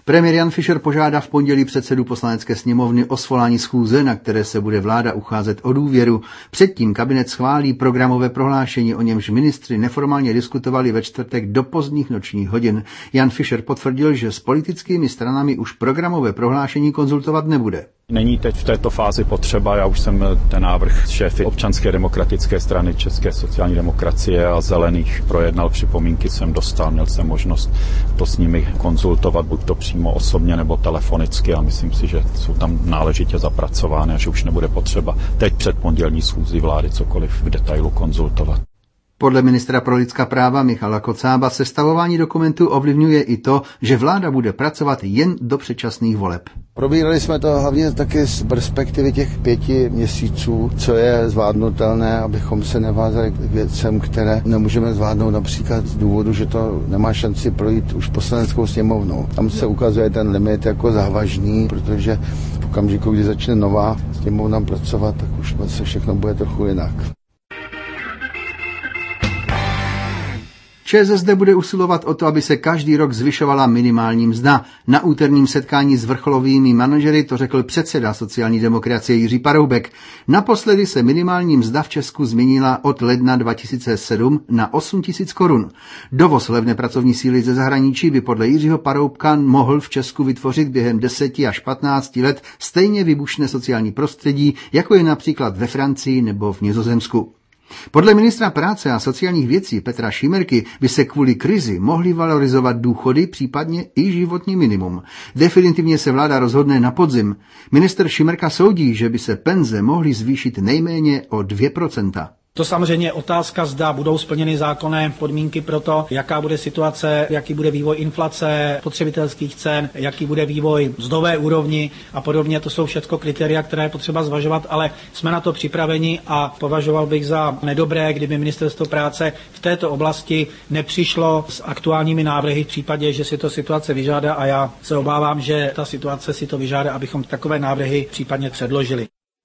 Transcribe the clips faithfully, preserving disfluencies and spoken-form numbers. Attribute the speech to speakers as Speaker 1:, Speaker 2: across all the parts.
Speaker 1: Premiér Jan Fischer požádá v pondělí předsedu Poslanecké sněmovny o svolání schůze, na které se bude vláda ucházet o důvěru. Předtím kabinet schválí programové prohlášení, o němž ministři neformálně diskutovali ve čtvrtek do pozdních nočních hodin. Jan Fischer potvrdil, že s politickými stranami už programové prohlášení konzultovat nebude.
Speaker 2: Není teď v této fázi potřeba, já už jsem ten návrh šéfy Občanské demokratické strany, České sociální demokracie a Zelených projednal, připomínky jsem dostal, měl jsem možnost to s nimi konzultovat, buď to přímo osobně nebo telefonicky a myslím si, že jsou tam náležitě zapracovány a že už nebude potřeba teď před pondělní schůzí vlády cokoliv v detailu konzultovat.
Speaker 1: Podle ministra pro lidská práva Michala Kocába sestavování dokumentů ovlivňuje i to, že vláda bude pracovat jen do předčasných voleb.
Speaker 3: Probírali jsme to hlavně taky z perspektivy těch pěti měsíců, co je zvládnutelné, abychom se nevázali k věcem, které nemůžeme zvládnout například z důvodu, že to nemá šanci projít už Poslaneckou sněmovnou. Tam se ukazuje ten limit jako závažný, protože v okamžiku, kdy začne nová sněmovna pracovat, tak už se všechno bude trochu jinak.
Speaker 1: ČSSD bude usilovat o to, aby se každý rok zvyšovala minimální mzda. Na úterním setkání s vrcholovými manažery to řekl předseda sociální demokracie Jiří Paroubek. Naposledy se minimální mzda v Česku změnila od ledna dva tisíce sedm na osm tisíc korun. Dovoz levné pracovní síly ze zahraničí by podle Jiřího Paroubka mohl v Česku vytvořit během deseti až patnácti let stejně výbušné sociální prostředí, jako je například ve Francii nebo v Nizozemsku. Podle ministra práce a sociálních věcí Petra Šimerky by se kvůli krizi mohly valorizovat důchody, případně i životní minimum. Definitivně se vláda rozhodne na podzim. Minister Šimerka soudí, že by se penze mohly zvýšit nejméně o dvě procenta.
Speaker 4: To samozřejmě je otázka, zda budou splněny zákonné podmínky pro to, jaká bude situace, jaký bude vývoj inflace, spotřebitelských cen, jaký bude vývoj mzdové úrovni a podobně. To jsou všechno kritéria, které je potřeba zvažovat, ale jsme na to připraveni a považoval bych za nedobré, kdyby ministerstvo práce v této oblasti nepřišlo s aktuálními návrhy v případě, že si to situace vyžádá a já se obávám, že ta situace si to vyžádá, abychom takové návrhy případně předložili.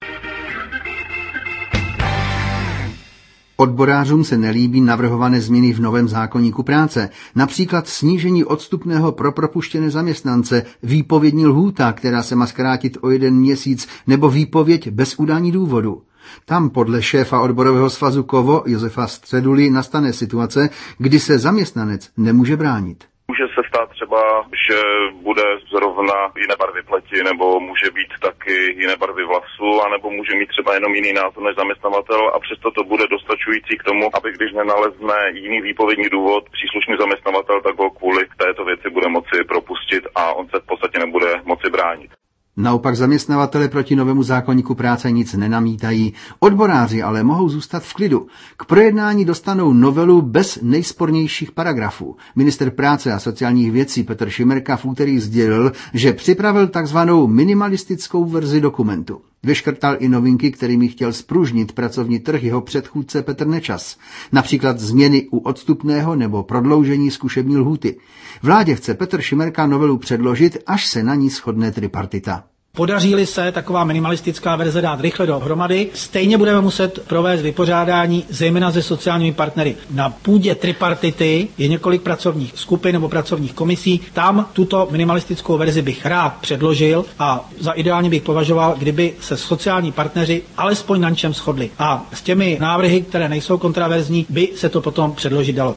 Speaker 1: Odborářům se nelíbí navrhované změny v novém zákoníku práce, například snížení odstupného pro propuštěné zaměstnance, výpovědní lhůta, která se má zkrátit o jeden měsíc, nebo výpověď bez udání důvodu. Tam podle šéfa odborového svazu Kovo Josefa Středuly nastane situace, kdy se zaměstnanec nemůže bránit.
Speaker 5: Může se stát třeba, že bude zrovna jiné barvy pleti, nebo může být taky jiné barvy vlasů, anebo může mít třeba jenom jiný názor než zaměstnavatel a přesto to bude dostačující k tomu, aby když nenalezne jiný výpovědní důvod příslušný zaměstnavatel, tak ho kvůli této věci bude moci propustit a on se v podstatě nebude moci bránit.
Speaker 1: Naopak zaměstnavatele proti novému zákoníku práce nic nenamítají. Odboráři ale mohou zůstat v klidu. K projednání dostanou novelu bez nejspornějších paragrafů. Minister práce a sociálních věcí Petr Šimerka v úterý sdělil, že připravil takzvanou minimalistickou verzi dokumentu. Vyškrtal i novinky, kterými chtěl spružnit pracovní trh jeho předchůdce Petr Nečas. Například změny u odstupného nebo prodloužení zkušební lhůty. Vládě chce Petr Šimerka novelu předložit, až se na ní shodne tripartita.
Speaker 4: Podaří-li se taková minimalistická verze dát rychle dohromady, stejně budeme muset provést vypořádání zejména se sociálními partnery. Na půdě tripartity je několik pracovních skupin nebo pracovních komisí. Tam tuto minimalistickou verzi bych rád předložil a za ideálně bych považoval, kdyby se sociální partneři alespoň na něčem shodli. A s těmi návrhy, které nejsou kontraverzní, by se to potom předložit dalo.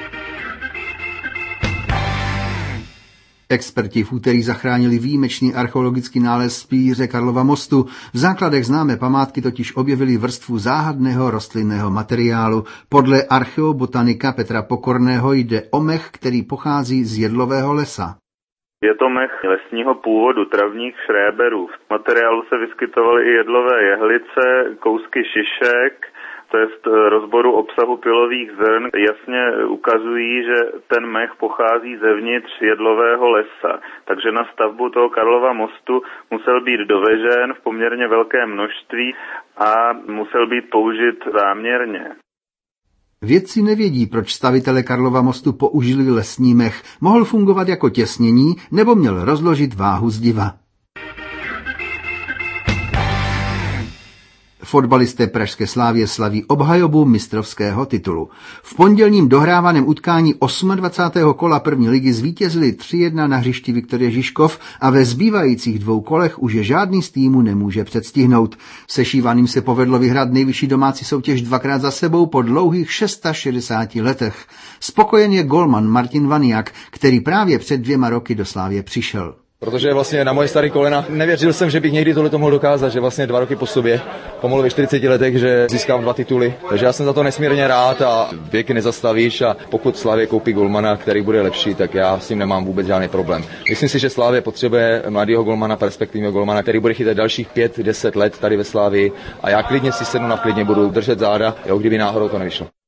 Speaker 1: Experti v úterý zachránili výjimečný archeologický nález pilíře Karlova mostu. V základech známé památky totiž objevili vrstvu záhadného rostlinného materiálu. Podle archeobotanika Petra Pokorného jde o mech, který pochází z jedlového lesa.
Speaker 6: Je to mech lesního původu, travních šréberů. V materiálu se vyskytovaly i jedlové jehlice, kousky šišek, to je rozboru obsahu pylových zrn, jasně ukazují, že ten mech pochází zevnitř jedlového lesa. Takže na stavbu toho Karlova mostu musel být dovežen v poměrně velké množství a musel být použit záměrně.
Speaker 1: Vědci nevědí, proč stavitelé Karlova mostu použili lesní mech. Mohl fungovat jako těsnění nebo měl rozložit váhu zdiva. Fotbalisté pražské Slávie slaví obhajobu mistrovského titulu. V pondělním dohrávaném utkání dvacátého osmého kola první ligy zvítězili tři jedna na hřišti Viktorie Žižkov a ve zbývajících dvou kolech už je žádný z týmů nemůže předstihnout. Sešívaným se povedlo vyhrát nejvyšší domácí soutěž dvakrát za sebou po dlouhých šedesáti šesti letech. Spokojen je golman Martin Vaniak, který právě před dvěma roky do Slávie přišel.
Speaker 7: Protože vlastně na moje staré kolena nevěřil jsem, že bych někdy tohle mohl dokázat, že vlastně dva roky po sobě, pomalu ve čtyřiceti letech, že získám dva tituly. Takže já jsem za to nesmírně rád a věky nezastavíš a pokud Slavie koupí golmana, který bude lepší, tak já s tím nemám vůbec žádný problém. Myslím si, že Slavie potřebuje mladého golmana, perspektivního golmana, který bude chytat dalších pět deset let tady ve Slavii a já klidně si sednu na klidně budu držet záda, jo, kdyby náhodou to nevyšlo.